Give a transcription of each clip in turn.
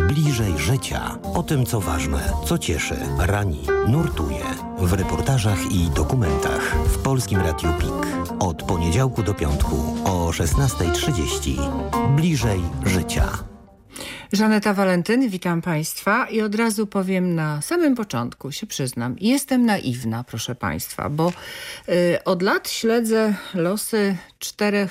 Bliżej życia. O tym, co ważne, co cieszy, rani, nurtuje. W reportażach i dokumentach w Polskim Radiu PIK. Od poniedziałku do piątku o 16:30. Bliżej życia. Żaneta Walentyn, witam Państwa i od razu powiem na samym początku, się przyznam, jestem naiwna, proszę Państwa, bo od lat śledzę losy 4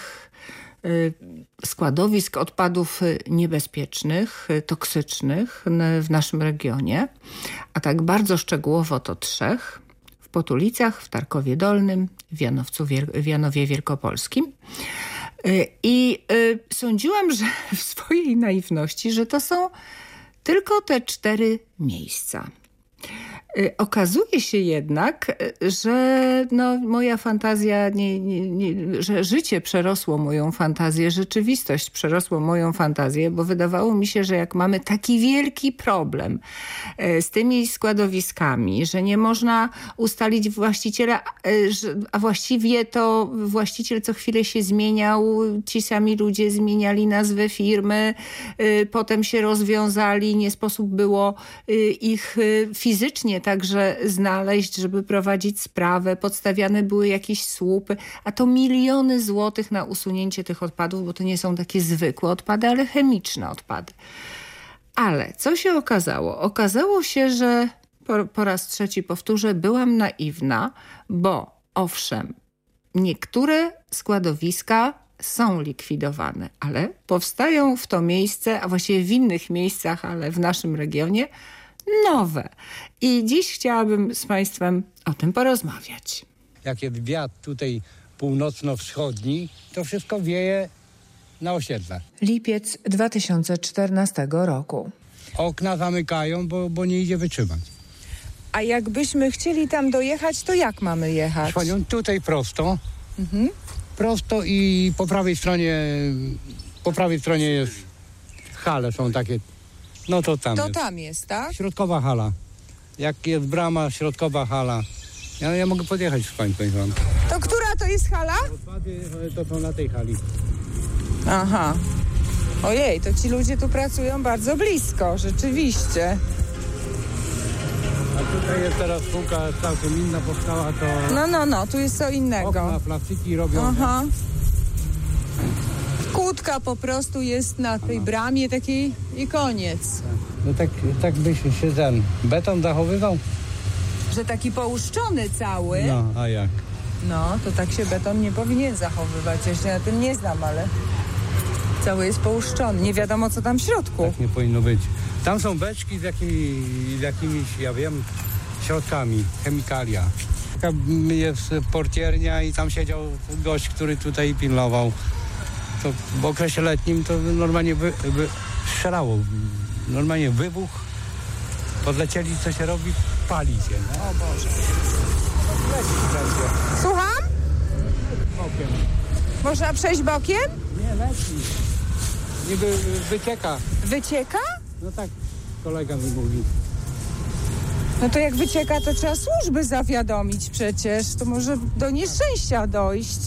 składowisk odpadów niebezpiecznych, toksycznych w naszym regionie, a tak bardzo szczegółowo to 3 w Potulicach, w Tarkowie Dolnym, w Janowie Wielkopolskim. I sądziłam, że w swojej naiwności, że to są tylko te 4 miejsca. Okazuje się jednak, że moja fantazja, że życie przerosło moją fantazję, rzeczywistość przerosło moją fantazję, bo wydawało mi się, że jak mamy taki wielki problem z tymi składowiskami, że nie można ustalić właściciela, a właściwie to właściciel co chwilę się zmieniał, ci sami ludzie zmieniali nazwę firmy, potem się rozwiązali, nie sposób było ich fizycznie także znaleźć, żeby prowadzić sprawę. Podstawiane były jakieś słupy, a to miliony złotych na usunięcie tych odpadów, bo to nie są takie zwykłe odpady, ale chemiczne odpady. Ale co się okazało? Okazało się, że po raz 3 powtórzę, byłam naiwna, bo owszem, niektóre składowiska są likwidowane, ale powstają w to miejsce, a właściwie w innych miejscach, ale w naszym regionie, nowe. I dziś chciałabym z Państwem o tym porozmawiać. Jak jest wiatr tutaj północno-wschodni, to wszystko wieje na osiedlach. Lipiec 2014 roku. Okna zamykają, bo nie idzie wytrzymać. A jakbyśmy chcieli tam dojechać, to jak mamy jechać? Szwanią tutaj prosto. Prosto i po prawej stronie jest hale, są takie. No to tam jest. Tam jest, tak? Środkowa hala. Jak jest brama, środkowa hala. Ja mogę podjechać z Państwem. To która to jest hala? Odpady to są na tej hali. Aha. Ojej, to ci ludzie tu pracują bardzo blisko, rzeczywiście. A tutaj jest teraz spółka całkiem inna powstała, to... No, tu jest co innego. Okna, plastiki robią. Aha. Kłódka po prostu jest na tej bramie takiej i koniec. No tak by się ten beton zachowywał. Że taki połuszczony cały. No, a jak? No, to tak się beton nie powinien zachowywać. Ja się na tym nie znam, ale cały jest połuszczony. Nie wiadomo, co tam w środku. Tak nie powinno być. Tam są beczki z jakimiś, ja wiem, środkami, chemikalia. Taka jest portiernia i tam siedział gość, który tutaj pilnował. To w okresie letnim to normalnie strzelało. Normalnie wybuch. Podlecieli, co się robi? Pali się. No. O Boże. Słucham? Bokiem. Można przejść bokiem? Nie, leci. Niby wycieka. Wycieka? No tak kolega mi mówi. No to jak wycieka, to trzeba służby zawiadomić przecież. To może do nieszczęścia dojść.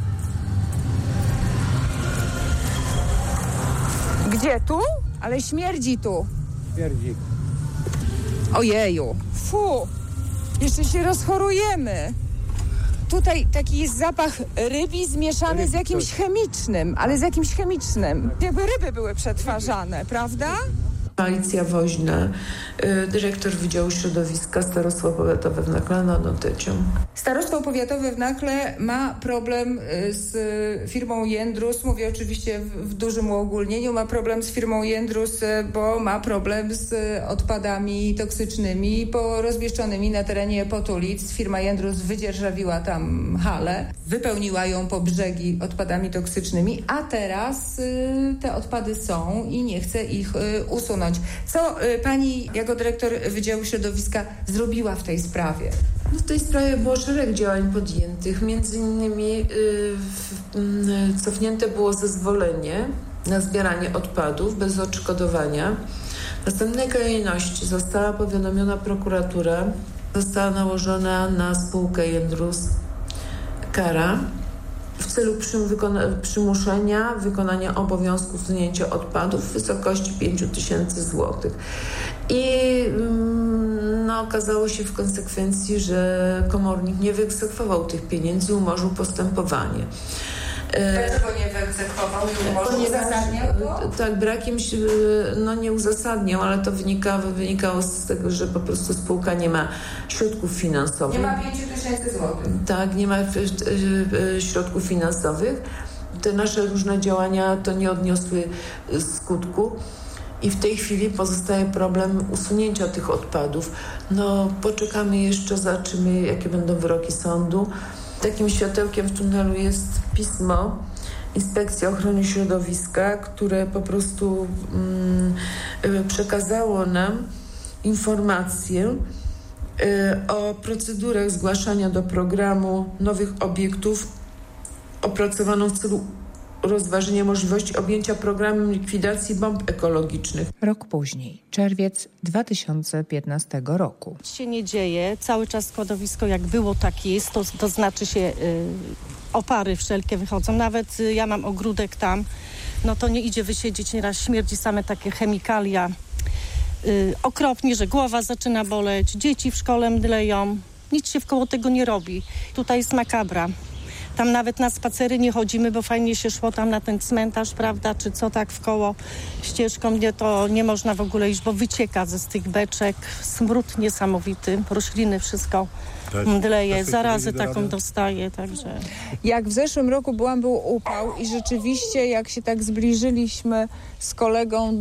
Gdzie? Tu? Ale śmierdzi tu. Śmierdzi. Ojeju. Fu. Jeszcze się rozchorujemy. Tutaj taki jest zapach rybi zmieszany z jakimś chemicznym, ale z jakimś chemicznym. Jakby ryby były przetwarzane, prawda? Alicja Woźna, dyrektor Wydziału Środowiska Starostwa Powiatowe w Nakle nad Notecią. Starostwo Powiatowe w Nakle ma problem z firmą Jędrus. Mówię oczywiście w dużym uogólnieniu. Ma problem z firmą Jędrus, bo ma problem z odpadami toksycznymi porozmieszczonymi na terenie Potulic. Firma Jędrus wydzierżawiła tam halę, wypełniła ją po brzegi odpadami toksycznymi, a teraz te odpady są i nie chce ich usunąć. Co pani jako dyrektor Wydziału Środowiska zrobiła w tej sprawie? No w tej sprawie było szereg działań podjętych. Między innymi cofnięte było zezwolenie na zbieranie odpadów bez odszkodowania. W następnej kolejności została powiadomiona prokuratura, została nałożona na spółkę Jędrus kara w celu przymuszenia wykonania obowiązku usunięcia odpadów w wysokości 5 000 złotych. I okazało się w konsekwencji, że komornik nie wyegzekwował tych pieniędzy, umorzył postępowanie. Dlaczego nie wyegzekwował i umorzył? Uzasadniał to? Tak, brakiem, nie uzasadniał, ale to wynikało z tego, że po prostu spółka nie ma środków finansowych. Nie ma 5 000 złotych. Tak, nie ma środków finansowych. Te nasze różne działania to nie odniosły skutku. I w tej chwili pozostaje problem usunięcia tych odpadów. Poczekamy jeszcze, zobaczymy, jakie będą wyroki sądu. Takim światełkiem w tunelu jest pismo Inspekcji Ochrony Środowiska, które po prostu przekazało nam informację o procedurach zgłaszania do programu nowych obiektów opracowaną w celu rozważenia możliwości objęcia programem likwidacji bomb ekologicznych. Rok później, czerwiec 2015 roku. Nic się nie dzieje, cały czas składowisko jak było, tak jest, to znaczy się opary wszelkie wychodzą, nawet ja mam ogródek tam, to nie idzie wysiedzieć, nieraz śmierdzi same takie chemikalia. Okropnie, że głowa zaczyna boleć, dzieci w szkole mdleją, nic się wkoło tego nie robi. Tutaj jest makabra. Tam nawet na spacery nie chodzimy, bo fajnie się szło tam na ten cmentarz, prawda, czy co tak wkoło ścieżką, to nie można w ogóle iść, bo wycieka z tych beczek, smród niesamowity, rośliny, wszystko mdleje, zarazę taką dostaje, także... Jak w zeszłym roku był upał i rzeczywiście jak się tak zbliżyliśmy z kolegą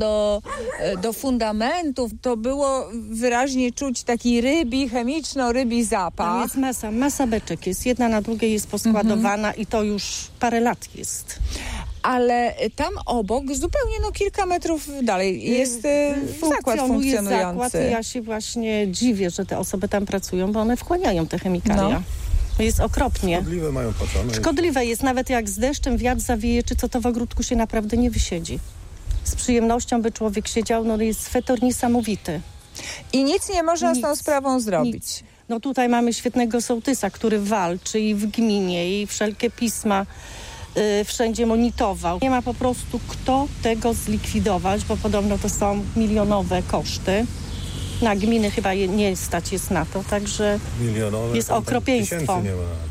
do fundamentów, to było wyraźnie czuć taki chemiczno-rybi zapach. Tam jest masa beczek jest, jedna na drugiej jest poskładowana i to już parę lat jest. Ale tam obok, zupełnie kilka metrów dalej, jest zakład funkcjonujący. Ja się właśnie dziwię, że te osoby tam pracują, bo one wchłaniają te chemikalia. To jest okropnie. Szkodliwe mają patrzone. Szkodliwe jest, nawet jak z deszczem wiatr zawieje, czy co, to w ogródku się naprawdę nie wysiedzi. Z przyjemnością by człowiek siedział, jest fetor niesamowity. I nic nie można z tą sprawą zrobić. Nic. Tutaj mamy świetnego sołtysa, który walczy i w gminie, i wszelkie pisma wszędzie monitorował. Nie ma po prostu kto tego zlikwidować, bo podobno to są milionowe koszty. Na gminy chyba nie stać jest na to, także milionowe, jest okropieństwo.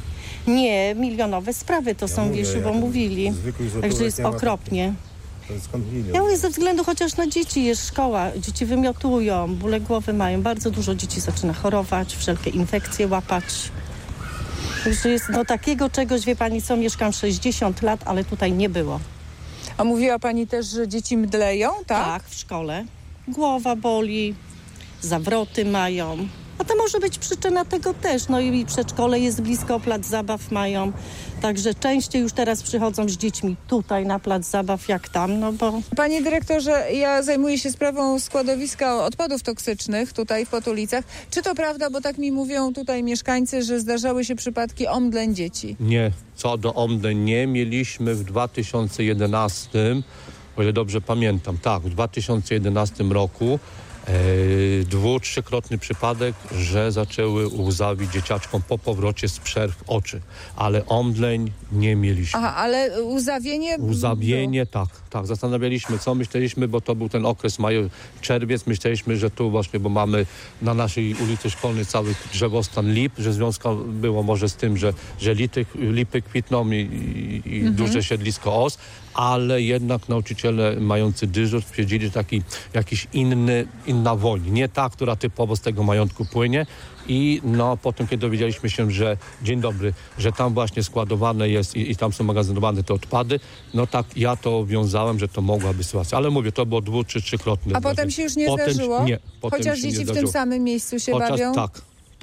Nie, milionowe sprawy to są, bo mówili. Także jest okropnie. Ja mówię, ze względu chociaż na dzieci, jest szkoła, dzieci wymiotują, bóle głowy mają, bardzo dużo dzieci zaczyna chorować, wszelkie infekcje łapać. Także jest takiego czegoś, wie pani co, mieszkam 60 lat, ale tutaj nie było. A mówiła pani też, że dzieci mdleją, tak? Tak, w szkole. Głowa boli, zawroty mają. A to może być przyczyna tego też. I przedszkole jest blisko, plac zabaw mają. Także częściej już teraz przychodzą z dziećmi tutaj na plac zabaw jak tam, bo... Panie dyrektorze, ja zajmuję się sprawą składowiska odpadów toksycznych tutaj w Potulicach. Czy to prawda, bo tak mi mówią tutaj mieszkańcy, że zdarzały się przypadki omdleń dzieci? Nie, co do omdleń nie. Mieliśmy w 2011, o ile dobrze pamiętam, tak, w 2011 roku 2-3-krotny przypadek, że zaczęły łzawić dzieciaczkom po powrocie z przerw oczy, ale omdleń nie mieliśmy. Aha, ale łzawienie? Łzawienie, tak. Zastanawialiśmy, co myśleliśmy, bo to był ten okres czerwiec. Myśleliśmy, że tu właśnie, bo mamy na naszej ulicy Szkolnej cały drzewostan lip, że związka było może z tym, że lipy kwitną i duże siedlisko os, ale jednak nauczyciele mający dyżur stwierdzili, że taki jakiś inna woń, nie ta, która typowo z tego majątku płynie. I potem, kiedy dowiedzieliśmy się, że dzień dobry, że tam właśnie składowane jest i tam są magazynowane te odpady, tak ja to wiązałem, że to mogła być sytuacja. Ale mówię, to było 2- czy 3-krotne. A potem się już nie zdarzyło? Nie. Chociaż dzieci w tym samym miejscu się bawią? Tak.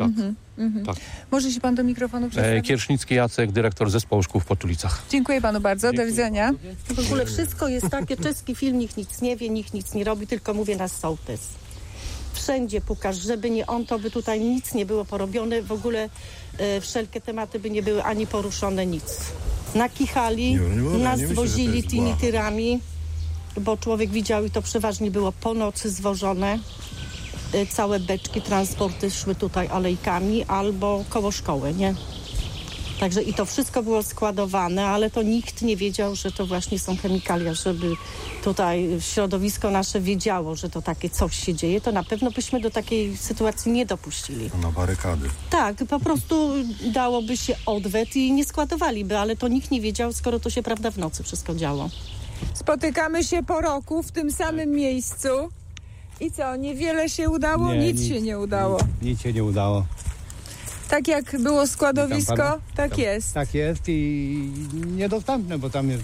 Może się pan do mikrofonu przedstawić? Kierznicki Jacek, dyrektor zespołu szkół w Potulicach. Dziękuję panu bardzo, do widzenia. W ogóle wszystko jest takie, czeski film, nikt nic nie wie, nikt nic nie robi, tylko mówię na sołtys. Wszędzie pukasz, żeby nie on, to by tutaj nic nie było porobione, w ogóle wszelkie tematy by nie były ani poruszone, nic. Nakichali, nas wozili tymi tyrami, bo człowiek widział i to przeważnie było po nocy zwożone. Całe beczki, transporty szły tutaj alejkami albo koło szkoły, nie? Także i to wszystko było składowane, ale to nikt nie wiedział, że to właśnie są chemikalia, żeby tutaj środowisko nasze wiedziało, że to takie coś się dzieje, to na pewno byśmy do takiej sytuacji nie dopuścili. Na barykady. Tak, po prostu dałoby się odwet i nie składowaliby, ale to nikt nie wiedział, skoro to się, prawda, w nocy wszystko działo. Spotykamy się po roku w tym samym miejscu. I co, niewiele się udało? Nic się nie udało. Nic się nie udało. Tak jak było składowisko, tak jest. Tak jest i niedostępne, bo tam jest...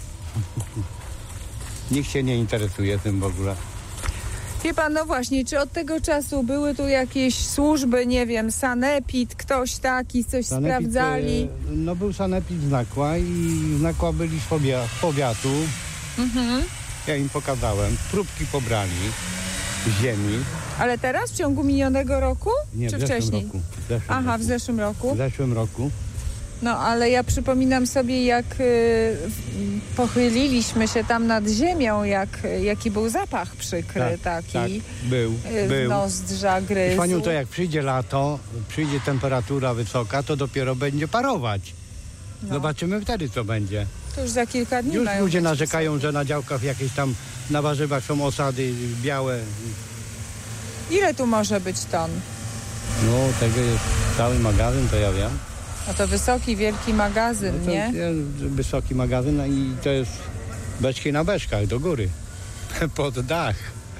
Nikt się nie interesuje tym w ogóle. Wie pan, no właśnie, czy od tego czasu były tu jakieś służby, nie wiem, sanepid, ktoś taki, coś sprawdzali? No był sanepid z Nakła i z Nakła byli z powiatu. Ja im pokazałem, próbki pobrali z ziemi. Ale teraz, w ciągu minionego roku? Nie, czy w zeszłym wcześniej? roku. W zeszłym roku. W zeszłym roku. No, ale ja przypominam sobie, jak pochyliliśmy się tam nad ziemią, jaki był zapach przykry taki. Tak, był. W nozdrza gryzł. Panią, to jak przyjdzie lato, przyjdzie temperatura wysoka, to dopiero będzie parować. No. Zobaczymy wtedy, co będzie. To już za kilka dni Już mają ludzie być narzekają, wysokie. że na działkach jakieś tam, na warzywach są osady białe. Ile tu może być ton? No, tego jest cały magazyn, to ja wiem. No to wysoki, wielki magazyn, No to nie? jest wysoki magazyn i to jest beczki na beczkach do góry, pod dach.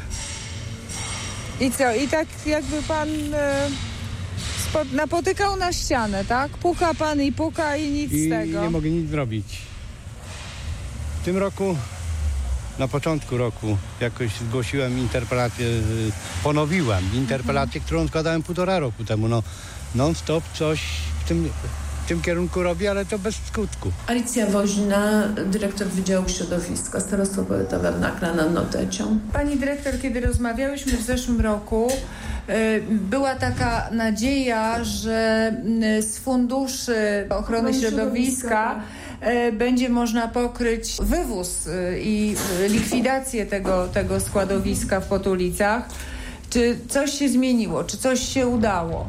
I co? I tak jakby pan napotykał na ścianę, tak? Puka pan i puka i nic z tego. Nie mogę nic zrobić. W tym roku, na początku roku, jakoś zgłosiłem interpelację, ponowiłem interpelację, którą składałem 1,5 roku temu. No, non-stop coś w tym kierunku robi, ale to bez skutku. Alicja Woźna, dyrektor Wydziału Środowiska, Starostwo Powiatowe w Nakle nad Notecią. Pani dyrektor, kiedy rozmawiałyśmy w zeszłym roku, była taka nadzieja, że z funduszy ochrony środowiska będzie można pokryć wywóz i likwidację tego składowiska w Potulicach. Czy coś się zmieniło? Czy coś się udało?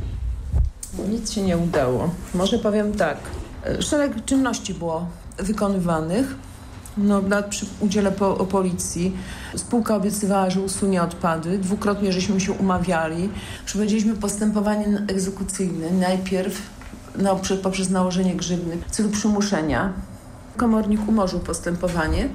Nic się nie udało. Może powiem tak. Szereg czynności było wykonywanych. Przy udziale policji. Spółka obiecywała, że usunie odpady. Dwukrotnie żeśmy się umawiali. Przeprowadziliśmy postępowanie egzekucyjne. Najpierw poprzez nałożenie grzywny w celu przymuszenia. Komornik umorzył postępowanie.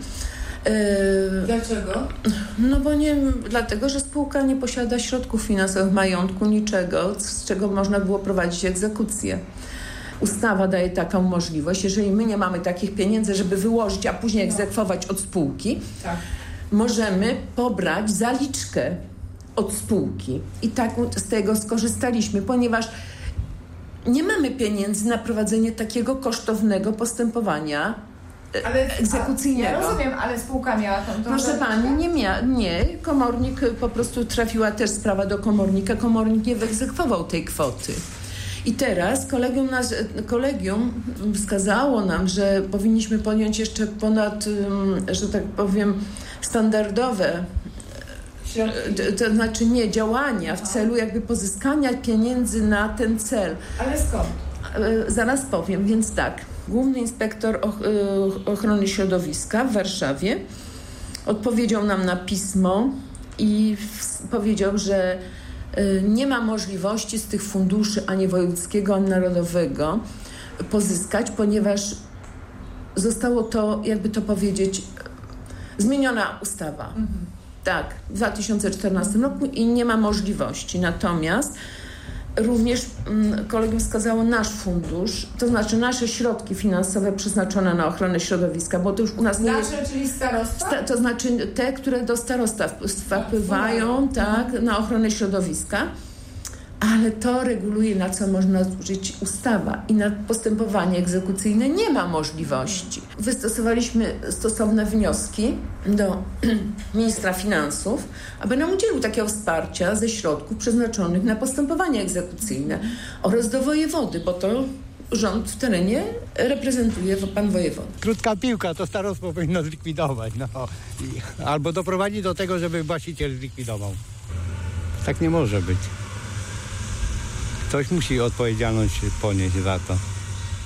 Dlaczego? Dlatego, że spółka nie posiada środków finansowych, majątku, niczego, z czego można było prowadzić egzekucję. Ustawa daje taką możliwość, jeżeli my nie mamy takich pieniędzy, żeby wyłożyć, a później egzekwować od spółki, tak, możemy pobrać zaliczkę od spółki. I tak z tego skorzystaliśmy, ponieważ nie mamy pieniędzy na prowadzenie takiego kosztownego postępowania egzekucyjnego. Ja rozumiem, ale spółka miała tą Proszę pani, nie. Komornik, po prostu trafiła też sprawa do komornika. Komornik nie wyegzekwował tej kwoty. I teraz kolegium wskazało nam, że powinniśmy podjąć jeszcze ponad, że tak powiem, standardowe, to znaczy działania w celu jakby pozyskania pieniędzy na ten cel. Ale skąd? Zaraz powiem, więc tak. Główny Inspektor Ochrony Środowiska w Warszawie odpowiedział nam na pismo i powiedział, że nie ma możliwości z tych funduszy ani wojewódzkiego, ani narodowego pozyskać, ponieważ zostało to, jakby to powiedzieć, zmieniona ustawa. Tak, w 2014 roku i nie ma możliwości. Natomiast również kolegium wskazało nasz fundusz, to znaczy nasze środki finansowe przeznaczone na ochronę środowiska, bo to już u nas nie jest... Nasze, czyli starostwa? To znaczy te, które do starostwa wpływają, tak, na ochronę środowiska, ale to reguluje, na co można zużyć ustawa i na postępowanie egzekucyjne nie ma możliwości. Wystosowaliśmy stosowne wnioski do ministra finansów, aby nam udzielił takiego wsparcia ze środków przeznaczonych na postępowanie egzekucyjne oraz do wojewody, bo to rząd w terenie reprezentuje pan wojewoda. Krótka piłka, to starostwo powinno zlikwidować. Albo doprowadzić do tego, żeby właściciel zlikwidował. Tak nie może być. Ktoś musi odpowiedzialność ponieść za to.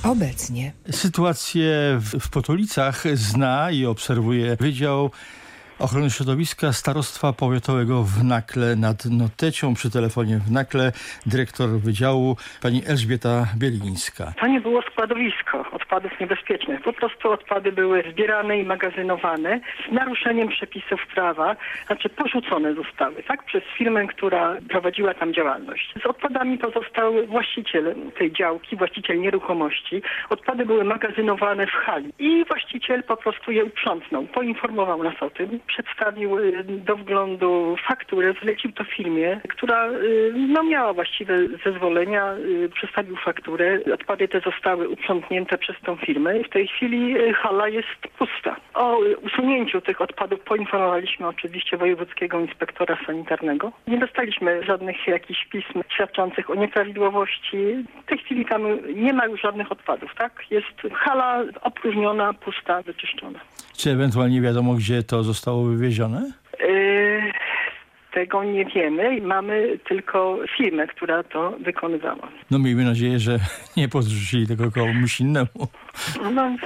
Obecnie. Sytuację w Potolicach zna i obserwuje Wydział Ochrony Środowiska Starostwa Powiatowego w Nakle nad Notecią. Przy telefonie w Nakle dyrektor wydziału pani Elżbieta Bielińska. To nie było składowisko odpadów niebezpiecznych. Po prostu odpady były zbierane i magazynowane z naruszeniem przepisów prawa, znaczy porzucone zostały, tak, przez firmę, która prowadziła tam działalność. Z odpadami pozostał właściciel tej działki, właściciel nieruchomości. Odpady były magazynowane w hali i właściciel po prostu je uprzątnął, poinformował nas o tym, przedstawił do wglądu fakturę, zlecił to firmie, która miała właściwe zezwolenia, przedstawił fakturę. Odpady te zostały uprzątnięte przez tą firmę i w tej chwili hala jest pusta. O usunięciu tych odpadów poinformowaliśmy oczywiście wojewódzkiego inspektora sanitarnego. Nie dostaliśmy żadnych jakichś pism świadczących o nieprawidłowości. W tej chwili tam nie ma już żadnych odpadów, tak? Jest hala opróżniona, pusta, wyczyszczona. Czy ewentualnie wiadomo, gdzie to zostało wywiezione? Tego nie wiemy. Mamy tylko firmę, która to wykonywała. No miejmy nadzieję, że nie podrzucili tego komuś innemu. No,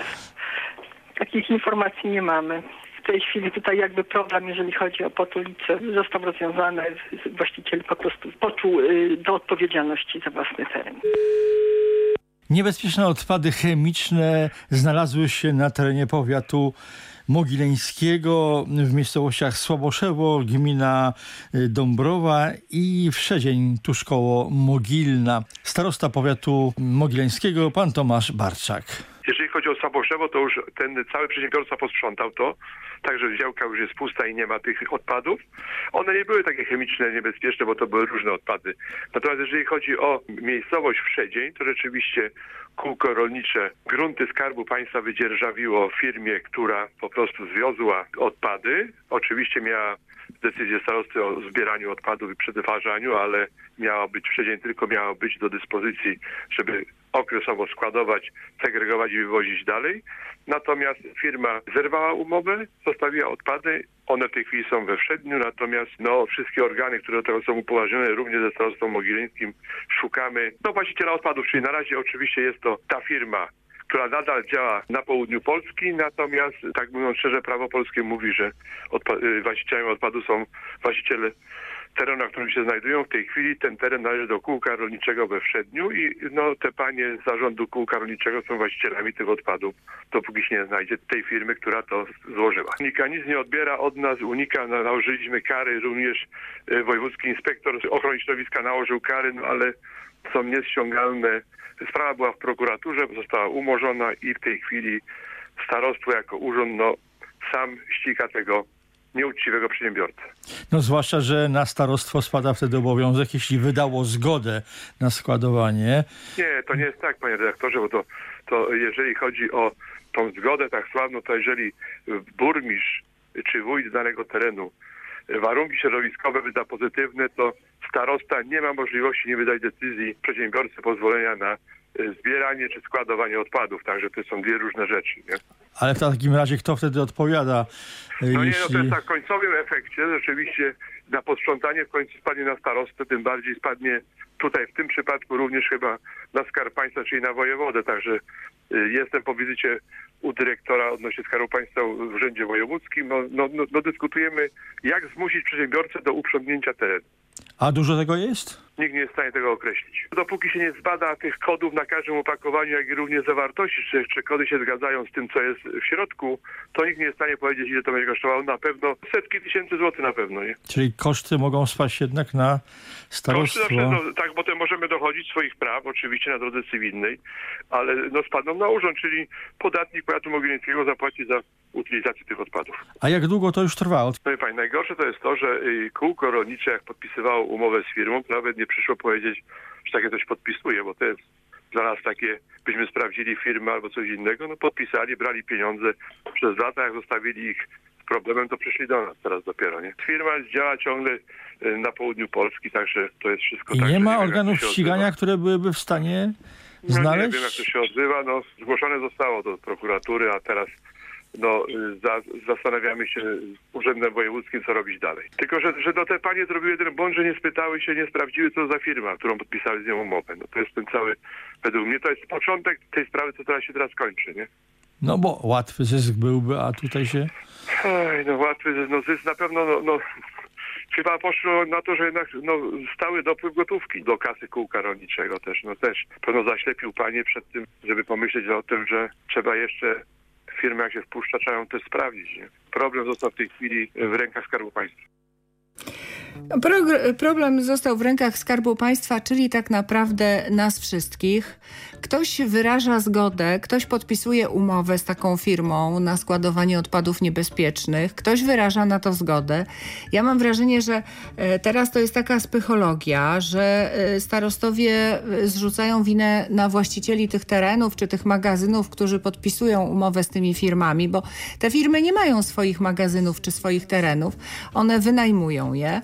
takich informacji nie mamy. W tej chwili tutaj jakby problem, jeżeli chodzi o Potulice, został rozwiązany. Właściciel po prostu poczuł do odpowiedzialności za własny teren. Niebezpieczne odpady chemiczne znalazły się na terenie powiatu mogileńskiego w miejscowościach Słaboszewo, gmina Dąbrowa i Wszedzień, tuż koło Mogilna. Starosta powiatu mogileńskiego, pan Tomasz Barczak. Jeżeli chodzi o Słaboszewo, to już ten cały przedsiębiorca posprzątał to, także działka już jest pusta i nie ma tych odpadów. One nie były takie chemiczne, niebezpieczne, bo to były różne odpady. Natomiast jeżeli chodzi o miejscowość Wszedzień, to rzeczywiście kółko rolnicze grunty Skarbu Państwa wydzierżawiło firmie, która po prostu zwiozła odpady. Oczywiście miała decyzję starosty o zbieraniu odpadów i przetwarzaniu, ale Wszedzień tylko miała być do dyspozycji, żeby okresowo składować, segregować i wywozić dalej. Natomiast firma zerwała umowę, zostawiła odpady. One w tej chwili są we Wszedniu, natomiast wszystkie organy, które do tego są upoważnione, również ze starostwem mogileńskim, szukamy właściciela odpadów, czyli na razie oczywiście jest to ta firma, która nadal działa na południu Polski, natomiast, tak mówiąc szczerze, prawo polskie mówi, że właścicielem odpadu są właściciele terenu, na którym się znajdują. W tej chwili ten teren należy do kółka rolniczego we Wszedniu i te panie z zarządu kółka rolniczego są właścicielami tych odpadów, dopóki się nie znajdzie tej firmy, która to złożyła. Unika nic nie odbiera od nas, nałożyliśmy kary, również wojewódzki inspektor ochrony środowiska nałożył kary, ale są nieściągalne. Sprawa była w prokuraturze, została umorzona i w tej chwili starostwo jako urząd sam ściga tego nieuczciwego przedsiębiorcę. Zwłaszcza, że na starostwo spada wtedy obowiązek, jeśli wydało zgodę na składowanie. Nie, to nie jest tak, panie redaktorze, bo to jeżeli chodzi o tą zgodę tak sławną, to jeżeli burmistrz czy wójt danego terenu warunki środowiskowe wyda pozytywne, to starosta nie ma możliwości nie wydać decyzji przedsiębiorcy pozwolenia na zbieranie czy składowanie odpadów. Także to są dwie różne rzeczy. Nie? Ale w takim razie kto wtedy odpowiada? To jest w końcowym efekcie rzeczywiście na posprzątanie w końcu spadnie na starostę, tym bardziej spadnie tutaj w tym przypadku również chyba na Skarb Państwa, czyli na wojewodę. Także jestem po wizycie u dyrektora odnośnie Skarbu Państwa w Urzędzie Wojewódzkim. Dyskutujemy, jak zmusić przedsiębiorcę do uprzątnięcia terenu. A dużo tego jest? Nikt nie jest w stanie tego określić. Dopóki się nie zbada tych kodów na każdym opakowaniu, jak i również zawartości, czy kody się zgadzają z tym, co jest w środku, to nikt nie jest w stanie powiedzieć, ile to będzie kosztowało. Na pewno setki tysięcy złotych na pewno. Nie? Czyli koszty mogą spaść jednak na starostwo. Koszty zawsze, tak, potem możemy dochodzić swoich praw, oczywiście na drodze cywilnej, ale spadną na urząd, czyli podatnik powiatu mogileńskiego zapłaci za utylizację tych odpadów. A jak długo to już trwało? No i pani, najgorsze to jest to, że kółko rolnicze, jak podpisywało umowę z firmą, to nawet nie przyszło powiedzieć, że takie coś podpisuje, bo to jest dla nas takie, byśmy sprawdzili firmę albo coś innego, podpisali, brali pieniądze przez lata, jak zostawili ich z problemem, to przyszli do nas teraz dopiero, nie? Firma działa ciągle na południu Polski, także to jest wszystko i tak. Nie ma organów ścigania, które byłyby w stanie znaleźć? Nie wiem, jak to się odbywa, zgłoszone zostało do prokuratury, a teraz zastanawiamy się z Urzędem Wojewódzkim, co robić dalej. Tylko, że te panie zrobiły jeden błąd, że nie spytały się, nie sprawdziły, co za firma, którą podpisały z nią umowę. No to jest ten cały, według mnie to jest początek tej sprawy, co teraz się kończy, nie? No bo łatwy zysk byłby, a tutaj się... Łatwy zysk na pewno, chyba poszło na to, że jednak stały dopływ gotówki do kasy kółka rolniczego też. Też pewno zaślepił panie przed tym, żeby pomyśleć o tym, że trzeba jeszcze firmy, jak się wpuszcza, trzeba ją też sprawdzić. Nie? Problem został w tej chwili w rękach Skarbu Państwa. Problem został w rękach Skarbu Państwa, czyli tak naprawdę nas wszystkich. Ktoś wyraża zgodę, ktoś podpisuje umowę z taką firmą na składowanie odpadów niebezpiecznych, ktoś wyraża na to zgodę. Ja mam wrażenie, że teraz to jest taka psychologia, że starostowie zrzucają winę na właścicieli tych terenów czy tych magazynów, którzy podpisują umowę z tymi firmami, bo te firmy nie mają swoich magazynów czy swoich terenów. One wynajmują je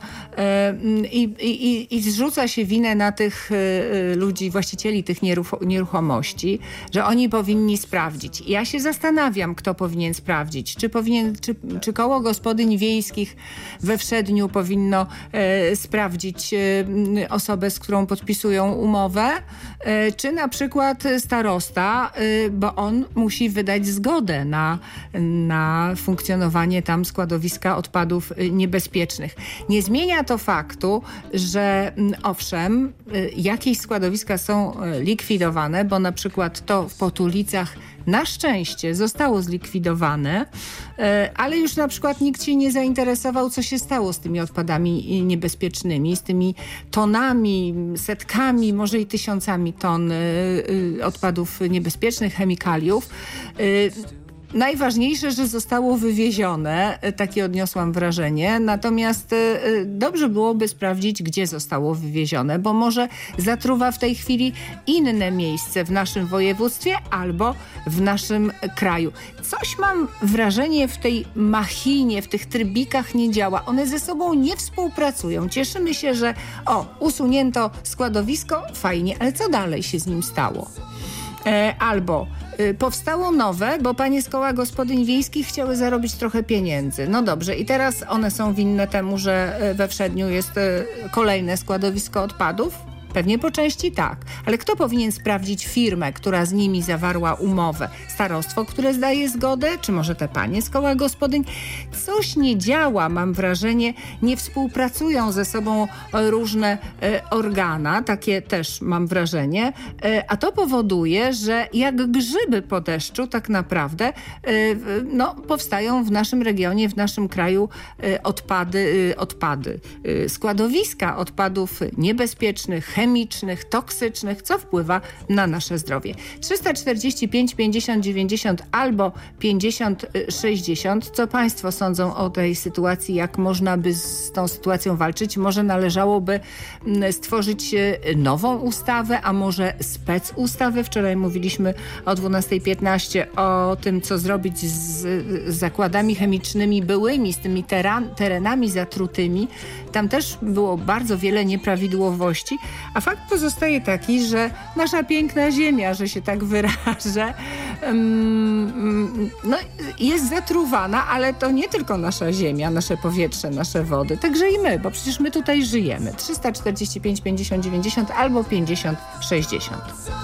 i zrzuca się winę na tych ludzi, właścicieli tych nieruchomości, że oni powinni sprawdzić. Ja się zastanawiam, kto powinien sprawdzić. Czy koło gospodyń wiejskich we Wszedniu powinno sprawdzić osobę, z którą podpisują umowę, czy na przykład starosta, bo on musi wydać zgodę na funkcjonowanie tam składowiska odpadów niebezpiecznych. Nie zmienia to faktu, że owszem, jakieś składowiska są likwidowane, bo na przykład to w Potulicach na szczęście zostało zlikwidowane, ale już na przykład nikt się nie zainteresował, co się stało z tymi odpadami niebezpiecznymi, z tymi tonami, setkami, może i tysiącami ton odpadów niebezpiecznych, chemikaliów. Najważniejsze, że zostało wywiezione, takie odniosłam wrażenie, natomiast dobrze byłoby sprawdzić, gdzie zostało wywiezione, bo może zatruwa w tej chwili inne miejsce w naszym województwie albo w naszym kraju. Coś mam wrażenie w tej machinie, w tych trybikach nie działa. One ze sobą nie współpracują. Cieszymy się, że usunięto składowisko, fajnie, ale co dalej się z nim stało? Albo powstało nowe, bo panie z koła gospodyń wiejskich chciały zarobić trochę pieniędzy. No dobrze, i teraz one są winne temu, że we Wszedniu jest kolejne składowisko odpadów? Pewnie po części tak. Ale kto powinien sprawdzić firmę, która z nimi zawarła umowę? Starostwo, które zdaje zgodę? Czy może te panie z koła gospodyń? Coś nie działa, mam wrażenie. Nie współpracują ze sobą różne organa. Takie też mam wrażenie. A to powoduje, że jak grzyby po deszczu tak naprawdę powstają w naszym regionie, w naszym kraju odpady. Składowiska odpadów niebezpiecznych, chemicznych, toksycznych, co wpływa na nasze zdrowie. 345 50 90 albo 50 60. Co państwo sądzą o tej sytuacji? Jak można by z tą sytuacją walczyć? Może należałoby stworzyć nową ustawę, a może specustawę? Wczoraj mówiliśmy o 12:15 o tym, co zrobić z zakładami chemicznymi byłymi, z tymi terenami zatrutymi. Tam też było bardzo wiele nieprawidłowości, a fakt pozostaje taki, że nasza piękna ziemia, że się tak wyrażę, jest zatruwana, ale to nie tylko nasza ziemia, nasze powietrze, nasze wody, także i my, bo przecież my tutaj żyjemy. 345 50 90 albo 50 60.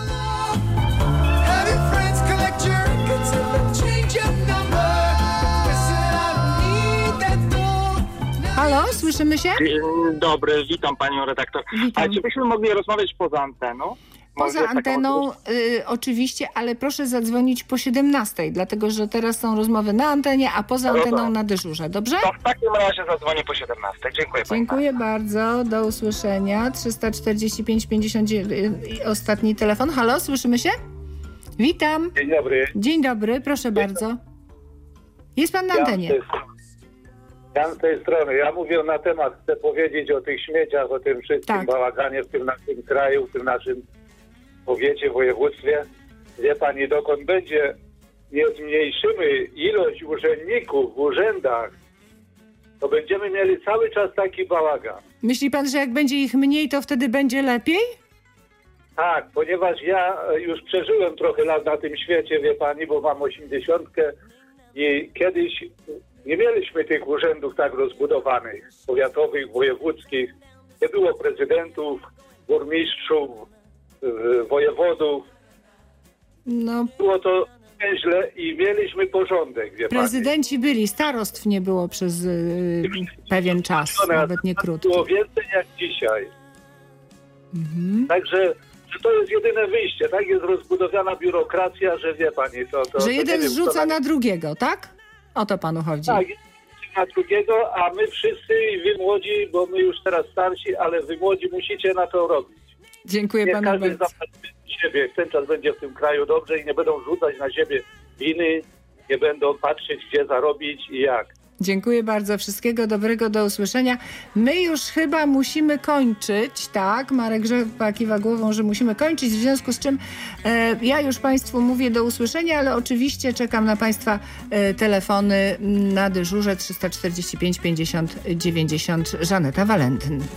Halo, słyszymy się? Dzień dobry, witam panią redaktor. Witam. A czy byśmy mogli rozmawiać poza anteną? Poza anteną oczywiście, ale proszę zadzwonić po 17:00, dlatego że teraz są rozmowy na antenie, a poza anteną na dyżurze, dobrze? To w takim razie zadzwonię po 17:00. Dziękuję pani. Dziękuję bardzo, do usłyszenia. 345 50 ostatni telefon. Halo, słyszymy się? Witam. Dzień dobry. Dzień dobry, proszę bardzo. Jest pan na antenie. Ja z tej strony. Ja mówię na temat, chcę powiedzieć o tych śmieciach, o tym wszystkim bałaganie w tym naszym kraju, w tym naszym powiecie, województwie. Wie pani, dokąd będzie, nie zmniejszymy ilość urzędników w urzędach, to będziemy mieli cały czas taki bałagan. Myśli pan, że jak będzie ich mniej, to wtedy będzie lepiej? Tak, ponieważ ja już przeżyłem trochę lat na tym świecie, wie pani, bo mam 80. I kiedyś nie mieliśmy tych urzędów tak rozbudowanych, powiatowych, wojewódzkich. Nie było prezydentów, burmistrzów, wojewodów. No. Było to źle i mieliśmy porządek, wie Prezydenci pani. byli, starostw nie było przez pewien czas, nawet nie krótki. Było więcej jak dzisiaj. Także że to jest jedyne wyjście. Tak jest rozbudowana biurokracja, że wie pani, że jeden zrzuca na drugiego, tak? O to panu chodzi. Tak, na drugiego, a my wszyscy, wy młodzi, bo my już teraz starsi, ale wy młodzi musicie na to robić. Dziękuję panu bardzo. Każdy siebie, ten czas będzie w tym kraju dobrze i nie będą rzucać na siebie winy, nie będą patrzeć, gdzie zarobić i jak. Dziękuję bardzo. Wszystkiego dobrego, do usłyszenia. My już chyba musimy kończyć, tak? Marek Rzepa kiwa głową, że musimy kończyć, w związku z czym ja już państwu mówię do usłyszenia, ale oczywiście czekam na państwa telefony na dyżurze 345 50 90. Żaneta Walentyn.